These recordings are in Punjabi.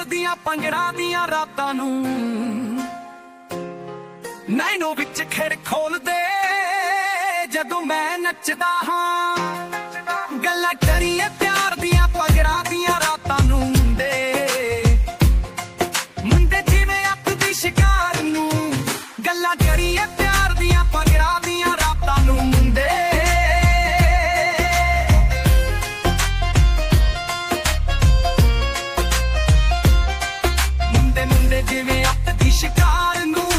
ਦੀਆਂ ਭੰਗੜਾ ਦੀਆਂ ਰਾਤਾਂ ਨੂੰ ਨੈਣੋ ਵਿੱਚ ਖਿੜ ਖੋਲਦੇ ਜਦੋਂ ਮੈਂ ਨੱਚਦਾ ਹਾਂ। ਗੱਲਾਂ ਕਰੀਏ ਪਿਆਰ ਦੀਆਂ ਭੰਗੜਾ ਦੀਆਂ ਰਾਤਾਂ ਨੂੰ ਮੁੰਡੇ ਜਿਵੇਂ ਅੱਤ ਦੀ ਸ਼ਿਕਾਰ ਨੂੰ। ਗੱਲਾਂ ਕਰੀਏ ਪਿਆਰ ਦੀਆਂ ਭੰਗੜਾ ਦੀਆਂ ਰਾਤਾਂ ਨੂੰ ਮੁੰਡੇ ਜਿਵੇਂ ਅੱਤ ਦੀ ਸ਼ਿਕਾਰ ਨੂੰ।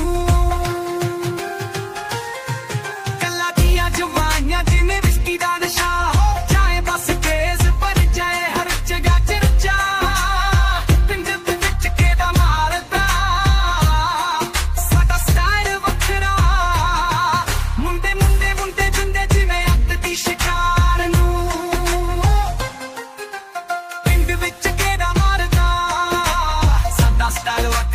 ਗੱਲਾਂ ਦੀਆਂ ਜਵਾਨੀਆਂ ਜਿਵੇਂ ਵਿਸਕੀ ਦਾ ਨਸ਼ਾ ਹੋ ਜਾਏ ਬਸ ਤੇਜ਼ ਪਰ ਜਾਏ ਹਰ ਜਗ੍ਹਾ ਚਰਚਾ। ਪਿੰਡ ਵਿੱਚ ਕਿਹੜਾ ਮਾਰਦਾ ਸਾਡਾ ਸਟਾਈਲ ਵੱਖਰਾ। ਮੁੰਡੇ ਮੁੰਡੇ ਮੁੰਡੇ ਜਿੰਦੇ ਜਿਵੇਂ ਅੱਤ ਦੀ ਸ਼ਿਕਾਰ ਨੂੰ। ਪਿੰਡ ਵਿੱਚ ਕਿਹੜਾ ਮਾਰਦਾ ਸਾਡਾ ਸਟਾਈਲ ਵੱਖਰਾ।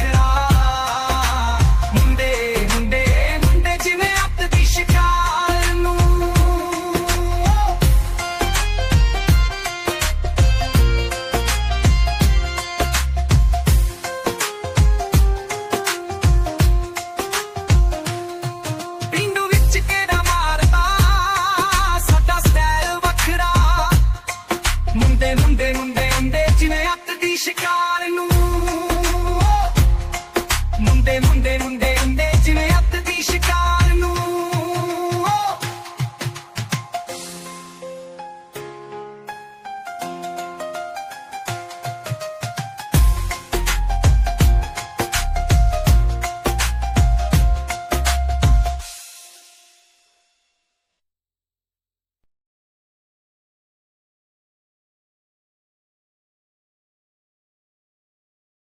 ਮੁੰਡੇ ਮੁੰਡੇ ਜਿਵੇਂ ਅੱਤ ਦੀ ਸ਼ਿਕਾਰ ਨੂੰ। ਮੁੰਡੇ ਮੁੰਡੇ ਮੁੰਡੇ